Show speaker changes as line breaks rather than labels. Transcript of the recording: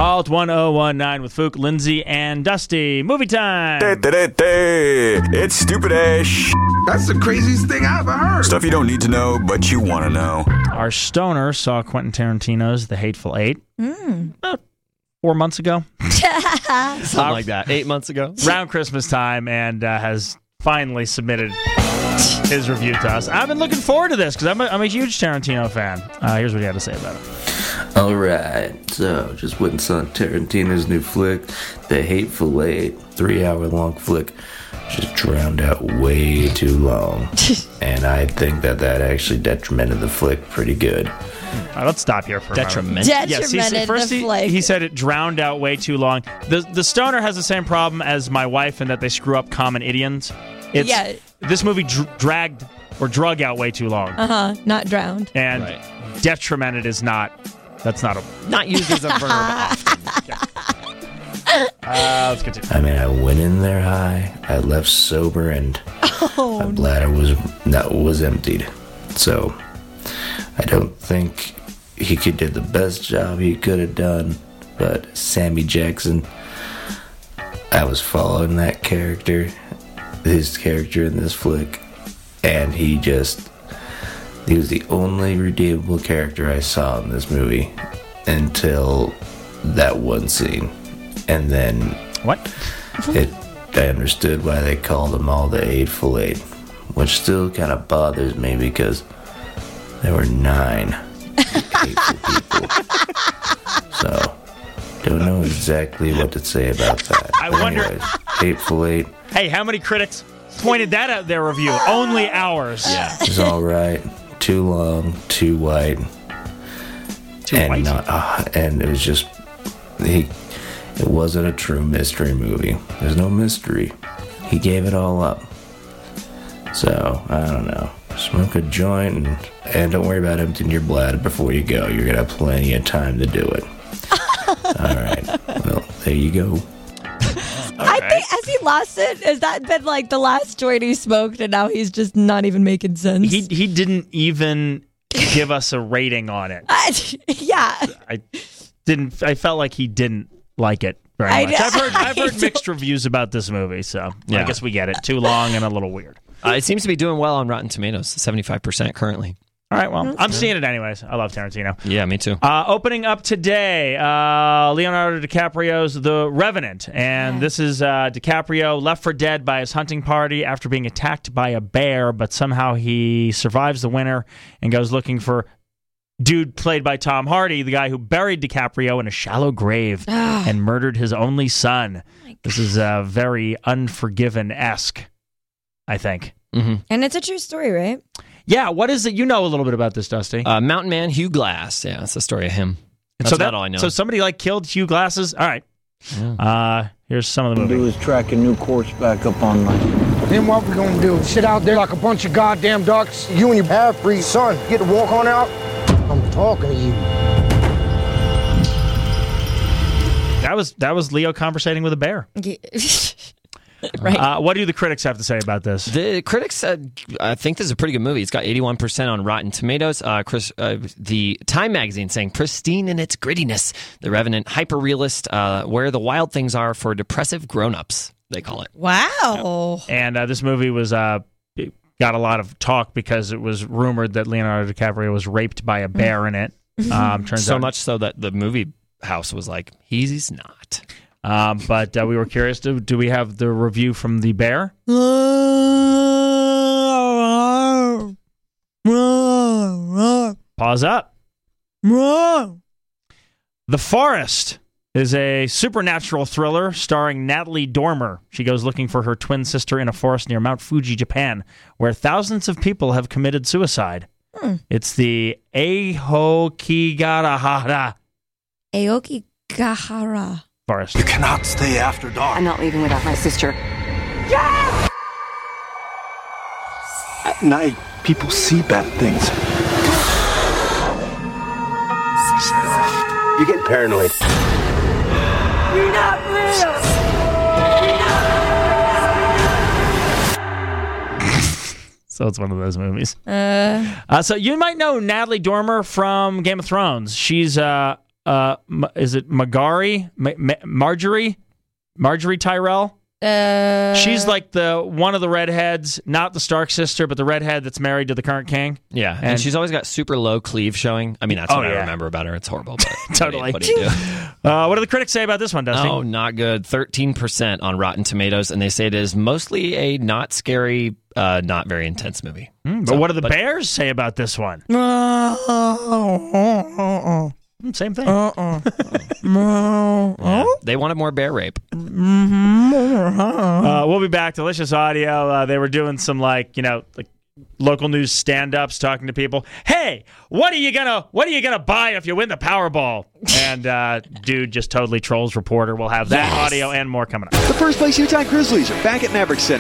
Alt 1019 with Fook, Lindsay, and Dusty. Movie time.
It's stupid-ish.
That's the craziest thing I ever heard.
Stuff you don't need to know, but you want to know.
Our stoner saw Quentin Tarantino's The Hateful Eight about 4 months ago.
Something like that. 8 months ago.
Around Christmas time, and has finally submitted his review to us. I've been looking forward to this because I'm a huge Tarantino fan. Here's what he had to say about it.
All right, so just went and saw Tarantino's new flick, The Hateful Eight, 3-hour-long flick, just drowned out way too long, and I think that actually detrimented the flick pretty good.
All right, let's stop here for a moment.
Detrimented the flick.
He said it drowned out way too long. The stoner has the same problem as my wife in that they screw up common idioms. This movie dragged or drug out way too long.
Not drowned.
And detrimented is not. That's not
used as a verb often.
Let's continue.
I mean, I went in there high, I left sober, and my bladder was emptied. So I don't think he did the best job he could have done, but Sammy Jackson, I was following that character, his character in this flick, and he was the only redeemable character I saw in this movie until that one scene. And then I understood why they called them all the Hateful Eight, which still kind of bothers me because there were 9 hateful people. So, don't know exactly what to say about that.
I wonder.
Anyways, Hateful Eight.
Hey, how many critics pointed that out their review? Only ours.
Yeah.
It's all right. Too long, too white. And it was just it wasn't a true mystery movie. There's no mystery. He gave it all up. So, I don't know. Smoke a joint and don't worry about emptying your bladder before you go. You're going to have plenty of time to do it. All right. Well, there you go.
I think, has he lost it? Has that been like the last joint he smoked and now he's just not even making sense?
He didn't even give us a rating on it. I felt like he didn't like it very much. I've heard mixed reviews about this movie, so I guess we get it. Too long and a little weird.
It seems to be doing well on Rotten Tomatoes, 75% currently.
All right, well, I'm seeing it anyways. I love Tarantino.
Yeah, me too.
Opening up today, Leonardo DiCaprio's The Revenant. And this is DiCaprio left for dead by his hunting party after being attacked by a bear, but somehow he survives the winter and goes looking for dude played by Tom Hardy, the guy who buried DiCaprio in a shallow grave and murdered his only son. This is very Unforgiven-esque, I think.
Mm-hmm.
And it's a true story, right?
Yeah, what is it? You know a little bit about this, Dusty.
Mountain Man Hugh Glass. Yeah, it's the story of him. That's about all I know.
So somebody killed Hugh Glasses? All right. Yeah. Here's some of the movie.
Do is track a new course back up online.
Then what we gonna do? Sit out there like a bunch of goddamn ducks? You and your half-breed son get to walk on out? I'm talking to you.
That was Leo conversating with a bear.
Right.
What do the critics have to say about this?
The critics said, I think this is a pretty good movie. It's got 81% on Rotten Tomatoes. The Time magazine saying, pristine in its grittiness. The Revenant, hyper-realist, where the wild things are for depressive grown-ups, they call it.
Wow.
Yep. And this movie was got a lot of talk because it was rumored that Leonardo DiCaprio was raped by a bear in it. Turns out
much so that the movie house was like, he's not.
But we were curious, do we have the review from the bear? Pause up. The Forest is a supernatural thriller starring Natalie Dormer. She goes looking for her twin sister in a forest near Mount Fuji, Japan, where thousands of people have committed suicide. It's the Aokigahara Forest.
You cannot stay after dark.
I'm not leaving without my sister.
At night, people see bad things.
You're getting paranoid.
You're not real!
So it's one of those movies. So you might know Natalie Dormer from Game of Thrones. She's is it Marjorie Tyrell? She's like the one of the redheads, not the Stark sister, but the redhead that's married to the current king.
Yeah, and she's always got super low cleave showing. I mean, that's what I remember about her. It's horrible, but
totally.
What do you do?
What do the critics say about this one, Dusty?
Oh, not good. 13% on Rotten Tomatoes, and they say it is mostly a not scary, not very intense movie.
But what do the Bears say about this one? Same thing.
Yeah, they wanted more bear rape.
We'll be back. Delicious Audio. They were doing some like local news stand-ups, talking to people. Hey, what are you gonna buy if you win the Powerball? And dude just totally trolls reporter. We'll have that audio and more coming up.
The first place Utah Grizzlies are back at Maverick Center.